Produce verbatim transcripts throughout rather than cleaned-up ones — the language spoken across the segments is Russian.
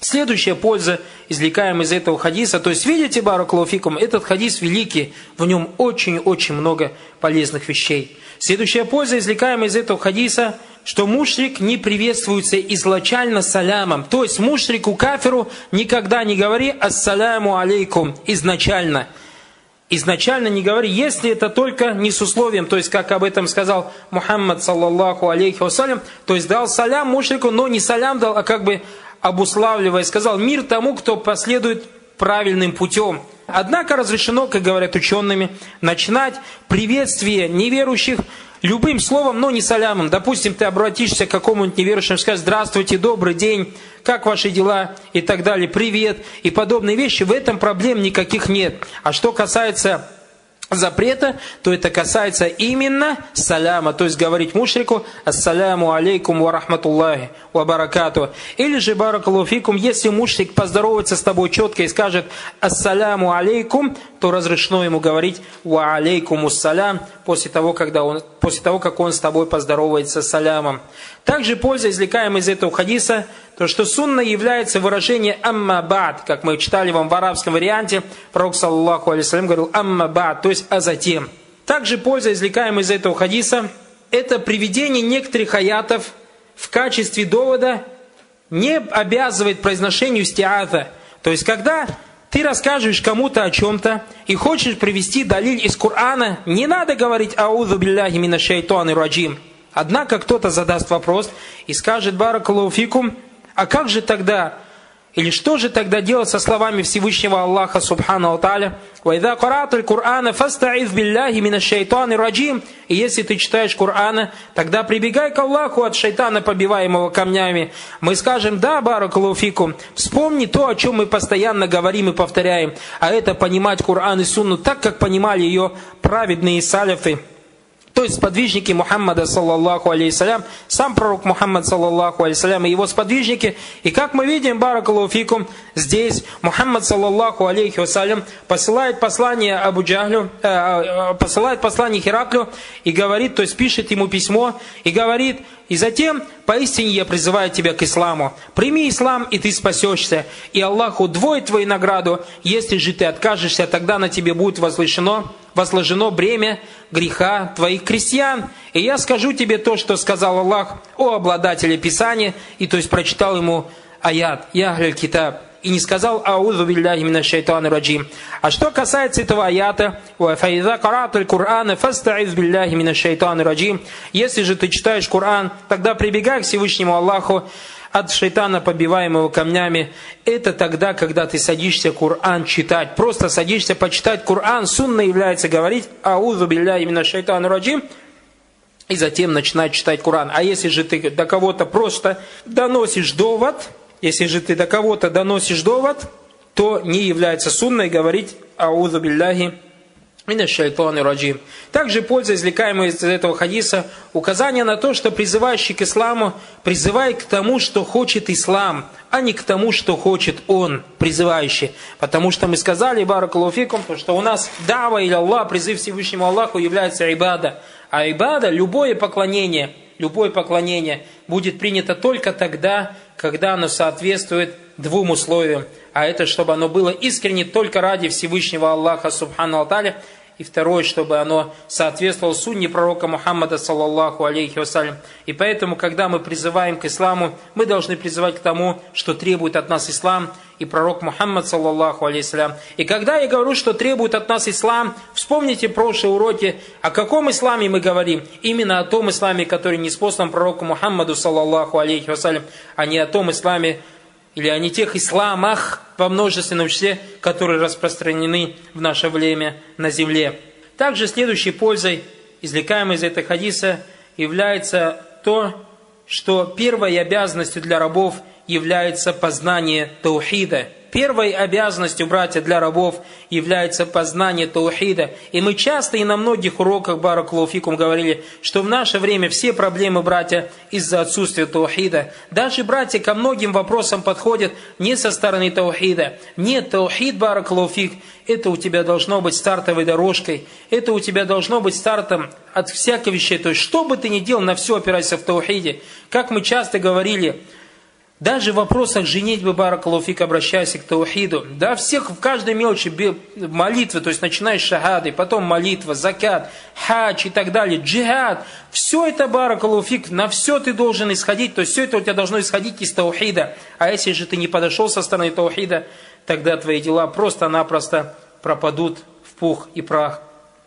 Следующая польза, извлекаемая из этого хадиса, то есть, видите, баракаллаху фикум, этот хадис великий, в нем очень-очень много полезных вещей. Следующая польза, извлекаемая из этого хадиса, что мушрик не приветствуется изначально салямом. То есть, мушрику кафиру никогда не говори ассаляму алейкум изначально. Изначально не говори, если это только не с условием, то есть, как об этом сказал Мухаммад, саллаллаху алейхи вассалям, то есть, дал салям мушрику, но не салям дал, а как бы обуславливая, сказал мир тому, кто последует правильным путем. Однако разрешено, как говорят учеными, начинать приветствие неверующих любым словом, но не салямом. Допустим, ты обратишься к какому-нибудь неверующему, скажешь здравствуйте, добрый день, как ваши дела и так далее, привет и подобные вещи. В этом проблем никаких нет. А что касается запрета, то это касается именно саляма, то есть говорить мушрику ассаляму алейкум ва рахматуллахи ва баракату. Или же баракаллаху фикум, если мушрик поздоровается с тобой четко и скажет ассаляму алейкум, то разрешено ему говорить ва алейкум уссалям после того, когда он, после того, как он с тобой поздоровается салямом. Также польза, извлекаемая из этого хадиса, то, что сунна является выражение «амма ба'д», как мы читали вам в арабском варианте, пророк, саллаллаху алейхи вассалям, говорил «амма ба'д», то есть «а затем». Также польза, извлекаемая из этого хадиса, это приведение некоторых аятов в качестве довода не обязывает произношению истиата. То есть, когда ты рассказываешь кому-то о чем-то и хочешь привести далиль из Корана, не надо говорить «аузу билляхи минаш шайтанир раджим». Однако кто-то задаст вопрос и скажет баракаллаху фикум, а как же тогда, или что же тогда делать со словами Всевышнего Аллаха Субхану Тааля? «Вайда каратуль Кур'ана фаста'iз билляхи минаш шайтанир раджим». И если ты читаешь Кор'ана, тогда прибегай к Аллаху от шайтана, побиваемого камнями. Мы скажем, да, баракаллаху фикум, вспомни то, о чем мы постоянно говорим и повторяем, а это понимать Кор'ан и Сунну так, как понимали ее праведные саляфы. То есть сподвижники Мухаммада, саллаллаху алейхиссалям, сам пророк Мухаммад, саллаллаху алейхиссалям, и его сподвижники. И как мы видим, баракаллаху фикум, здесь Мухаммад, саллаллаху алейхиссалям, посылает послание Абу Джахлю, э, посылает послание Хераклю и говорит, то есть пишет ему письмо и говорит: и затем, поистине я призываю тебя к исламу. Прими ислам, и ты спасешься. И Аллах удвоит твою награду. Если же ты откажешься, тогда на тебе будет возложено, возложено бремя греха твоих крестьян. И я скажу тебе то, что сказал Аллах о обладателе Писания. И то есть прочитал ему аят «Я ахляль китаб». И не сказал «Аузу билляхи минаш шайтанир раджим». А что касается этого аята, «Фаиза каратуль Кур'ана фаста'iз билляхи минаш шайтанир раджим». Если же ты читаешь Коран, тогда прибегай к Всевышнему Аллаху от шайтана, побиваемого камнями. Это тогда, когда ты садишься Коран читать. Просто садишься почитать Коран. Сунна является говорить «Аузу билляхи минаш шайтанир раджим». И затем начинать читать Коран. А если же ты до кого-то просто доносишь довод, Если же ты до кого-то доносишь довод, то не является сунной говорить «Аузу билляхи минаш шайтанир раджим». Также польза, извлекаемая из этого хадиса, указание на то, что призывающий к исламу призывает к тому, что хочет ислам, а не к тому, что хочет он, призывающий. Потому что мы сказали, баракаллаху фикум, что у нас дава или Аллах, призыв Всевышнему Аллаху является ибада. А ибада, любое поклонение, любое поклонение будет принято только тогда, когда оно соответствует двум условиям. А это, чтобы оно было искренне только ради Всевышнего Аллаха Субхану Тааля. И второе, чтобы оно соответствовало сунне пророка Мухаммада, саллаллаху алейхи вассалям. И поэтому, когда мы призываем к исламу, мы должны призывать к тому, что требует от нас ислам и пророк Мухаммад, саллаллаху алейхи вассалям. И когда я говорю, что требует от нас ислам, вспомните прошлые уроки, о каком исламе мы говорим. Именно о том исламе, который ниспослан пророку Мухаммаду, саллаллаху алейхи вассалям, а не о том исламе, или о не тех исламах во множественном числе, которые распространены в наше время на земле. Также следующей пользой, извлекаемой из этого хадиса, является то, что первой обязанностью для рабов является познание таухида. Первой обязанностью, братья, для рабов является познание таухида. И мы часто и на многих уроках, баракаллаху фикум, говорили, что в наше время все проблемы, братья, из-за отсутствия таухида. Даже, братья, ко многим вопросам подходят не со стороны таухида. Нет, таухид, баракаллаху фик, это у тебя должно быть стартовой дорожкой. Это у тебя должно быть стартом от всяких вещей. То есть, что бы ты ни делал, на все опирайся в таухиде. Как мы часто говорили, Даже в вопросах женитьбы, баракаллаху фик, обращайся к таухиду. Да, всех в каждой мелочи молитвы, то есть начинаешь с шахады, потом молитва, закат, хадж и так далее, джихад. Все это, баракаллаху фик, на все ты должен исходить, то есть все это у тебя должно исходить из таухида. А если же ты не подошел со стороны таухида, тогда твои дела просто-напросто пропадут в пух и прах.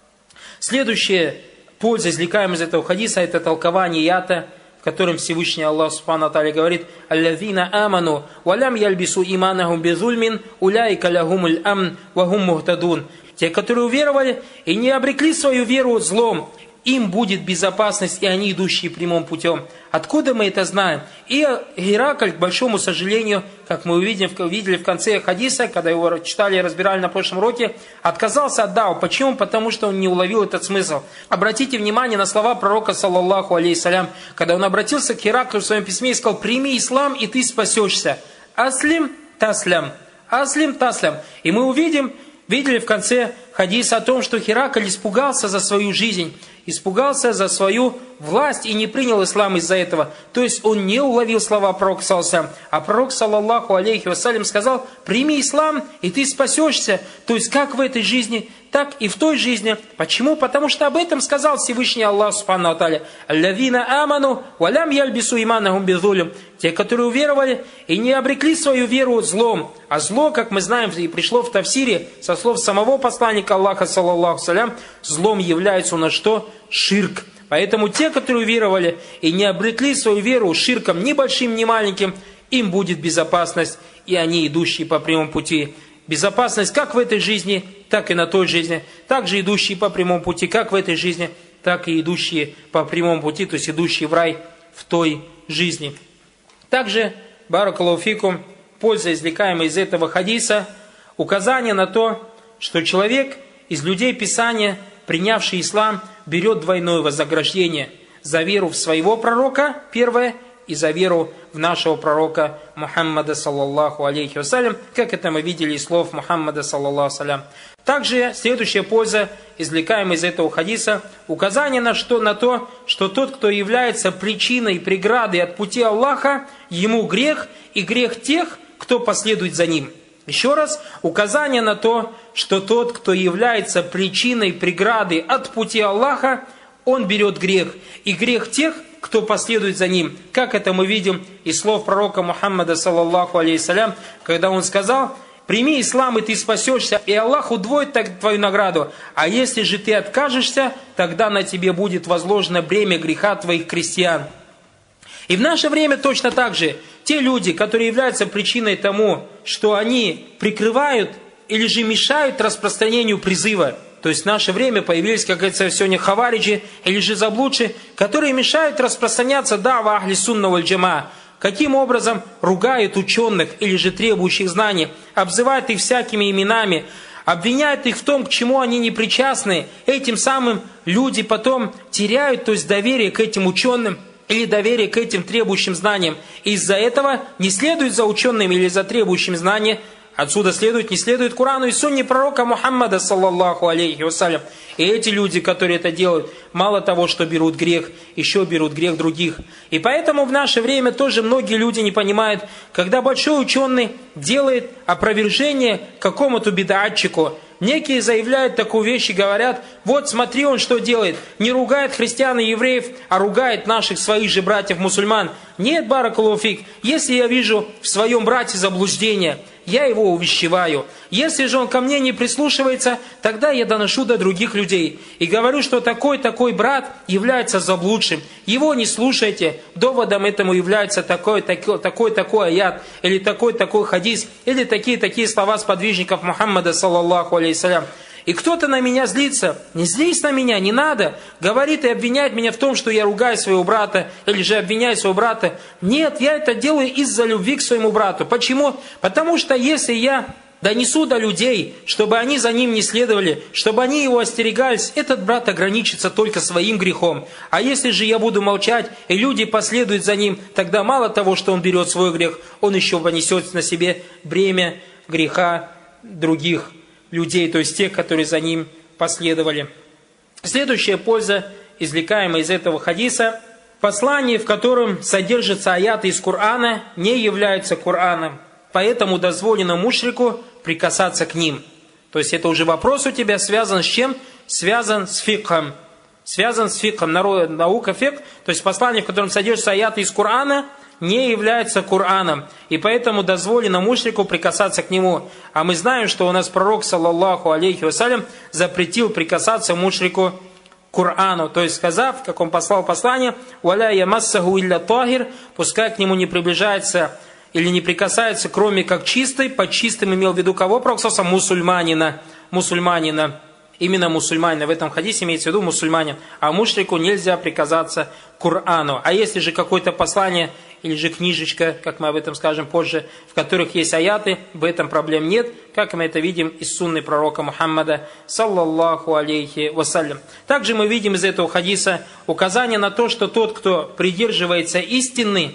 Следующая польза, извлекаемая из этого хадиса, это толкование ята, в котором Всевышний Аллах Субхану ва Тааля говорит: «Аллазина аману, валям яльбису иманахум безульмин, уляйка лахумуль амн, вахум мухтадун». Те, которые уверовали и не обрекли свою веру злом, им будет безопасность, и они идущие прямым путем. Откуда мы это знаем? И Геракль, к большому сожалению, как мы увидим, видели в конце хадиса, когда его читали и разбирали на прошлом уроке, отказался от дау. Почему? Потому что он не уловил этот смысл. Обратите внимание на слова пророка, саллаллаху алейхиссалям, когда он обратился к Гераклю в своем письме и сказал: «Прими ислам, и ты спасешься. Аслим таслям». Аслим таслям. И мы увидим, видели в конце хадиса о том, что Геракль испугался за свою жизнь, испугался за свою власть и не принял ислам из-за этого. То есть он не уловил слова пророка, саллаллаху, а пророк, саллаллаху алейхи вассалям, сказал: «Прими ислам, и ты спасешься». То есть как в этой жизни, так и в той жизни. Почему? Потому что об этом сказал Всевышний Аллах Субхану ва Тааля: «Аллазина аману, валям яльбису иманахум безулим». Те, которые уверовали и не обрекли свою веру злом. А зло, как мы знаем, и пришло в Тавсире, со слов самого посланника Аллаха, саллаллаху алейхи, злом является у нас что? Ширк. Поэтому те, которые уверовали и не обрекли свою веру ширком ни большим, ни маленьким, им будет безопасность, и они идущие по прямому пути. Безопасность как в этой жизни, так и на той жизни. Также идущие по прямому пути, как в этой жизни, так и идущие по прямому пути, то есть идущие в рай в той жизни. Также, баракаллаху фикум, польза, извлекаемая из этого хадиса, указание на то, что человек из людей Писания, принявший ислам, берет двойное вознаграждение за веру в своего пророка, первое, и за веру в нашего пророка Мухаммада, саллаллаху алейхи вассалям, как это мы видели из слов Мухаммада, саллаллаху алейхи. Также следующая польза, извлекаемая из этого хадиса, указание на, что, на то, что тот, кто является причиной, преградой от пути Аллаха, ему грех и грех тех, кто последует за ним. Еще раз, указание на то, что тот, кто является причиной, преградой от пути Аллаха, он берет грех. И грех тех, кто последует за ним. Как это мы видим из слов пророка Мухаммада, саллаллаху алейхи, когда он сказал: «Прими ислам, и ты спасешься, и Аллах удвоит твою награду. А если же ты откажешься, тогда на тебе будет возложено бремя греха твоих крестьян». И в наше время точно так же те люди, которые являются причиной тому, что они прикрывают или же мешают распространению призыва. То есть в наше время появились, как говорится, сегодня хавариджи или же заблудшие, которые мешают распространяться дава ахли сунна валь джама. Каким образом? Ругают ученых или же требующих знаний, обзывают их всякими именами, обвиняют их в том, к чему они не причастны. Этим самым люди потом теряют, то есть доверие к этим ученым, или доверие к этим требующим знаниям. Из-за этого не следует за учеными или за требующим знания. Отсюда следует, не следует Корану и Сунне пророка Мухаммада, саллаллаху алейхи вассалям. И эти люди, которые это делают, мало того, что берут грех, еще берут грех других. И поэтому в наше время тоже многие люди не понимают, когда большой ученый делает опровержение какому-то бедатчику, некие заявляют такую вещь и говорят: вот смотри, он что делает, не ругает христиан и евреев, а ругает наших своих же братьев-мусульман. Нет, баракаллаху фик, если я вижу в своем брате заблуждение, я его увещеваю. Если же он ко мне не прислушивается, тогда я доношу до других людей. И говорю, что такой-такой брат является заблудшим. Его не слушайте. Доводом этому является такой-такой аят, или такой-такой хадис, или такие-такие слова сподвижников Мухаммада, саллаллаху алейхи вассалям. И кто-то на меня злится. Не злись на меня, не надо. Говорит и обвиняет меня в том, что я ругаю своего брата, или же обвиняю своего брата. Нет, я это делаю из-за любви к своему брату. Почему? Потому что если я донесу до людей, чтобы они за ним не следовали, чтобы они его остерегались, этот брат ограничится только своим грехом. А если же я буду молчать, и люди последуют за ним, тогда мало того, что он берет свой грех, он еще понесет на себе бремя греха других людей, то есть тех, которые за ним последовали. Следующая польза, извлекаемая из этого хадиса, Послание, в котором содержатся аяты из Корана, не является Кораном, поэтому дозволено мушрику прикасаться к ним. То есть это уже вопрос у тебя связан с чем? Связан с фикхом. Связан с фикхом, наука фикх, то есть послание, в котором содержатся аяты из Корана, не является Кораном, и поэтому дозволено мушрику прикасаться к нему. А мы знаем, что у нас пророк, саллаллаху алейхи вассалям, запретил прикасаться мушрику к Корану, то есть сказав, как он послал послание, «Валя ямассаху илля тахир», пускай к нему не приближается или не прикасается, кроме как чистый. Под чистым имел в виду кого пророк? Мусульманина. Мусульманина. Именно мусульманина. В этом хадисе имеется в виду мусульманин. А мушрику нельзя прикасаться к Корану. А если же какое-то послание или же книжечка, как мы об этом скажем позже, в которых есть аяты, в этом проблем нет, как мы это видим из сунны пророка Мухаммада, саллаллаху алейхи вассалям. Также мы видим из этого хадиса указание на то, что тот, кто придерживается истины,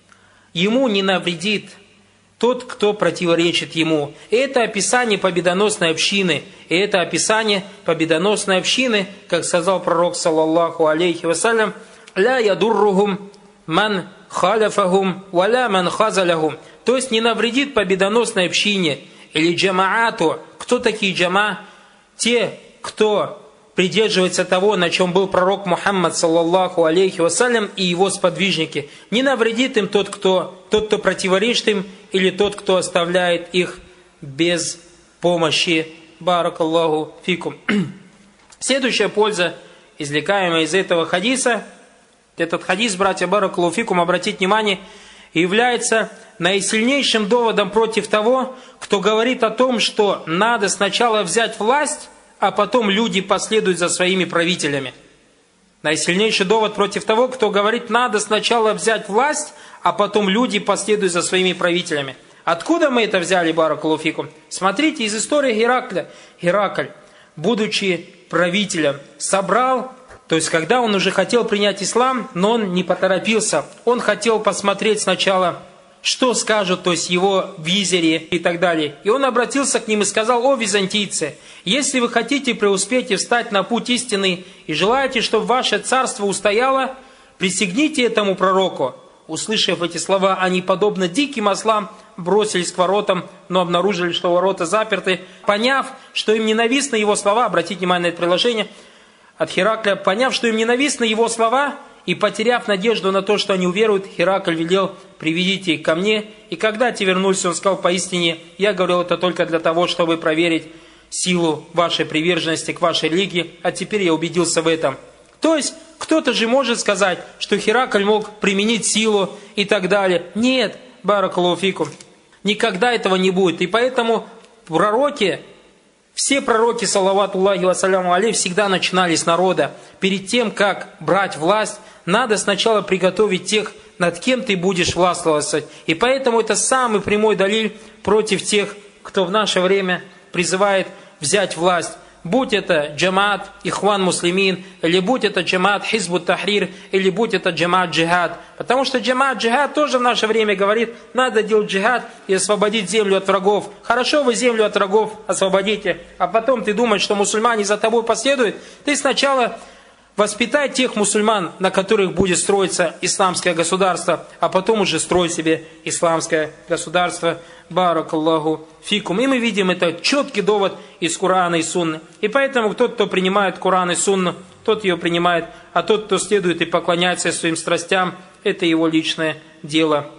ему не навредит тот, кто противоречит ему. И это описание победоносной общины. И это описание победоносной общины, как сказал пророк, саллаллаху алейхи вассалям, «Ля ядурругум ман халяфахум валя ман хазалахум». То есть не навредит победоносной общине или джамаату. Кто такие джама? Те, кто придерживается того, на чем был пророк Мухаммад, саллаллаху алейхи вассалям, и его сподвижники. Не навредит им тот, кто, тот, кто противоречит им, или тот, кто оставляет их без помощи. Баракаллаху фикум. Следующая польза, извлекаемая из этого хадиса, этот хадис, братья, баракаллаху фикум, обратите внимание, является наисильнейшим доводом против того, кто говорит о том, что надо сначала взять власть, а потом люди последуют за своими правителями. Наисильнейший довод против того, кто говорит, надо сначала взять власть, а потом люди последуют за своими правителями. Откуда мы это взяли, баракаллаху фикум? Смотрите, из истории Геракля. Геракль, будучи правителем, собрал, то есть когда он уже хотел принять ислам, но он не поторопился. Он хотел посмотреть сначала, что скажут, то есть его визири и так далее. И он обратился к ним и сказал: «О византийцы, если вы хотите преуспеть и встать на путь истины, и желаете, чтобы ваше царство устояло, присягните этому пророку». Услышав эти слова, они, подобно диким ослам, бросились к воротам, но обнаружили, что ворота заперты. Поняв, что им ненавистны его слова, обратите внимание на это приложение от Геракля, поняв, что им ненавистны его слова, и потеряв надежду на то, что они уверуют, Геракль велел: «Приведите их ко мне». И когда те вернулись, он сказал: «Поистине, я говорил это только для того, чтобы проверить силу вашей приверженности к вашей религии, а теперь я убедился в этом». То есть, кто-то же может сказать, что Геракль мог применить силу и так далее. Нет, баракаллаху фикум, никогда этого не будет. И поэтому пророки, все пророки, саллаватуллахи вассаляму алейхи, всегда начинали с народа. Перед тем, как брать власть, надо сначала приготовить тех, над кем ты будешь властвовать. И поэтому это самый прямой далиль против тех, кто в наше время призывает взять власть. Будь это джамаат Ихван Муслимин, или будь это джамаат Хизбут Тахрир, или будь это джамаат Джихад. Потому что джамаат Джихад тоже в наше время говорит: надо делать джихад и освободить землю от врагов. Хорошо, вы землю от врагов освободите, а потом ты думаешь, что мусульмане за тобой последуют. Ты сначала воспитай тех мусульман, на которых будет строиться исламское государство, а потом уже строй себе исламское государство. Баракаллаху фикум. И мы видим это четкий довод из Корана и Сунны. И поэтому тот, кто принимает Коран и Сунну, тот ее принимает, а тот, кто следует и поклоняется своим страстям, это его личное дело.